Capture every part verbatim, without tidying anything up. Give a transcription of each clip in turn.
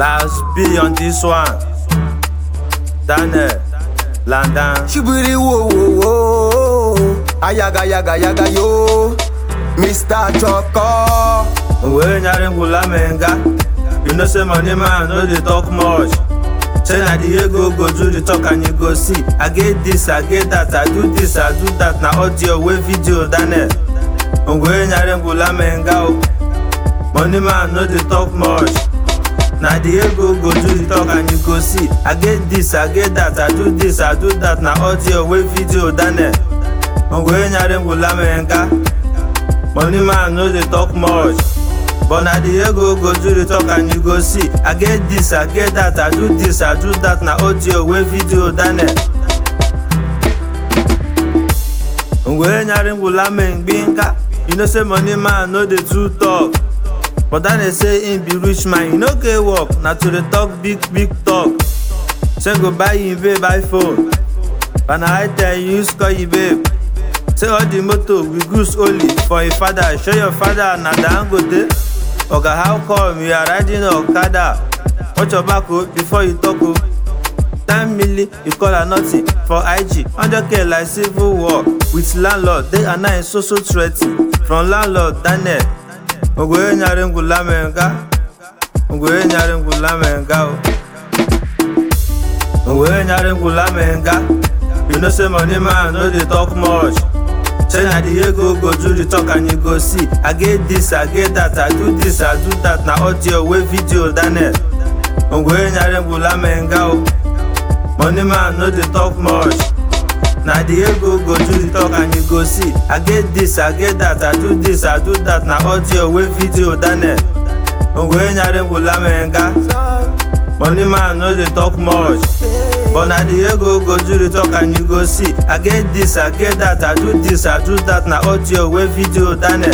Last B on this one. Daniel, London. Shibiri wo wo wo. Ayaga yaga yaga yo. Mister Choco. We nyare ngula menga. You know say money man no dey talk much. Say na the ego go do the talk and you go see. I get this, I get that, I do this, I do that. Na audio we video Daniel. We nyare ngula menga. Money man no dey talk much. Na the ego go do the talk and you go see. I get this, I get that, I do this, I do that. Na audio we video Daniel. We nyare ngula menga. Money man no dey talk much. But na the ego go do the talk and you go see. I get this, I get that, I do this, I do that. Na audio we video Daniel. We nyare ngula menga. You know say money man no dey too talk. But Daniel say him be rich man, you no get work. Na to the talk big big talk. Say go buy him babe iPhone. But na I tell you use call you babe. Say all the motor we goose only for your father. Show your father na Dangote. Oga how come you are riding Okada? Watch your back before you talk. ten milli you call her nothing for I G. one hundred K like civil war with landlord. They are now so so threatening from landlord Daniel. Ogwe nyare ngula menga. Ogwe nyare ngula menga. Ogwe nyare ngula menga. You know say money man no dey talk much. Say na the ego go do the talk and you go see. I get this, I get that, I do this, I do that. Na audio we video Daniel. Ogwe nyare ngula menga. Money man no dey talk much. Na the ego go do the talk and you go see. I get this, I get that, I do this, I do that. Na audio we video Daniel. Ogwe nyare ngula menga. Money man no dey talk much. But na the ego go do the talk and you go see. I get this, I get that, I do this, I do that. Na audio we video Daniel.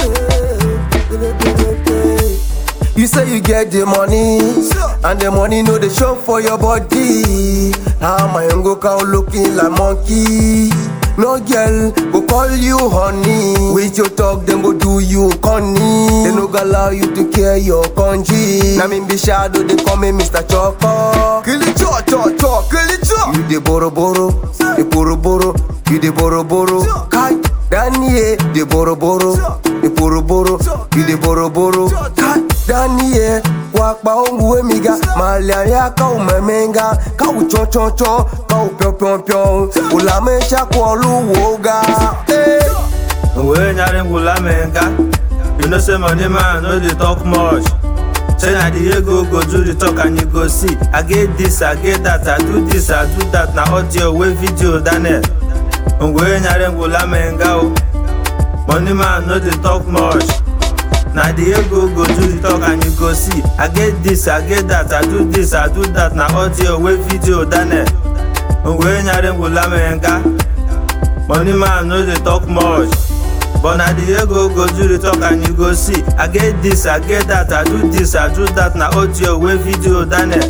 You say you get the money, and the money no dey show for your body. How my young cow looking like monkey? No girl go call you honey. With your talk, them go do you conny. They no go allow you to care your country. Na me be shadow, they call me Mister Choco. Kill it, cho, cho, cho, kill it, cho. You the boro boro, the boro boro. You the boro boro. Kai, Daniel, the boro boro, the boro boro. You the boro boro. Kai. Daniel, wakba ongu emiga, malaria ka umemenga, ka ucho cho cho, ka upyo pyo pyo, ulame chakwa luwoga. We nyare ngula menga. You know say money man no dey talk much. Say na the ego go do the talk and you go see. I get this, I get that, I do this, I do that. Na audio we video Daniel. We nyare ngula menga. Money man no dey talk much. Na the ego go do the talk and you go see. I get this, I get that, I do this, I do that. Na audio we video Daniel. We nyare ngula menga. Money man no dey talk much. But na the ego go do the talk and you go see. I get this, I get that, I do this, I do that. Na audio we video Daniel.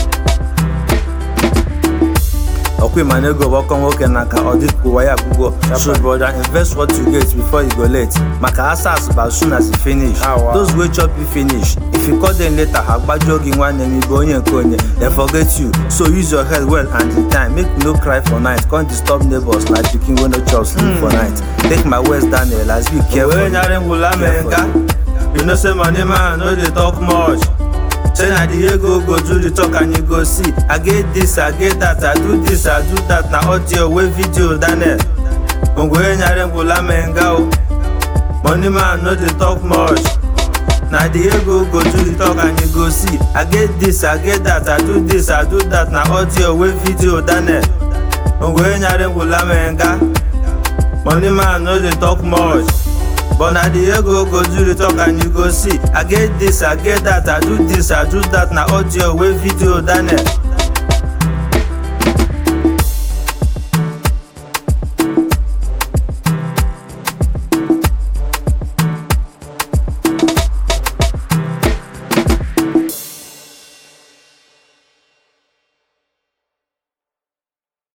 Okay, my nigga, welcome, welcome, naka audit kuwaya kugo. So brother, invest what you get before you go late. Maka asas as soon as you finish. Ah, wow. Those wey chop you finish. If you call them later, hagba jogging one name you go onye konye. They forget you. So use your head well and in time. Make you no cry for night. Can't disturb neighbors like pikin wey no chop sleep mm. for night. Take my words Daniel, as be careful. You know say money man no dey talk much. Say na the ego go do the talk and you go see. I get this, I get that, I do this, I do that. Na audio we video Daniel. Ogwe nyare ngula menga. Money man no dey talk much. Na the ego go do the talk and you go see. I get this, I get that, I do this, I do that. Na audio we video Daniel. Ogwe nyare ngula menga. Money man no dey talk much. But na the ego go do the talk and you go see. I get this, I get that, I do this, I do that. Na audio we video Daniel.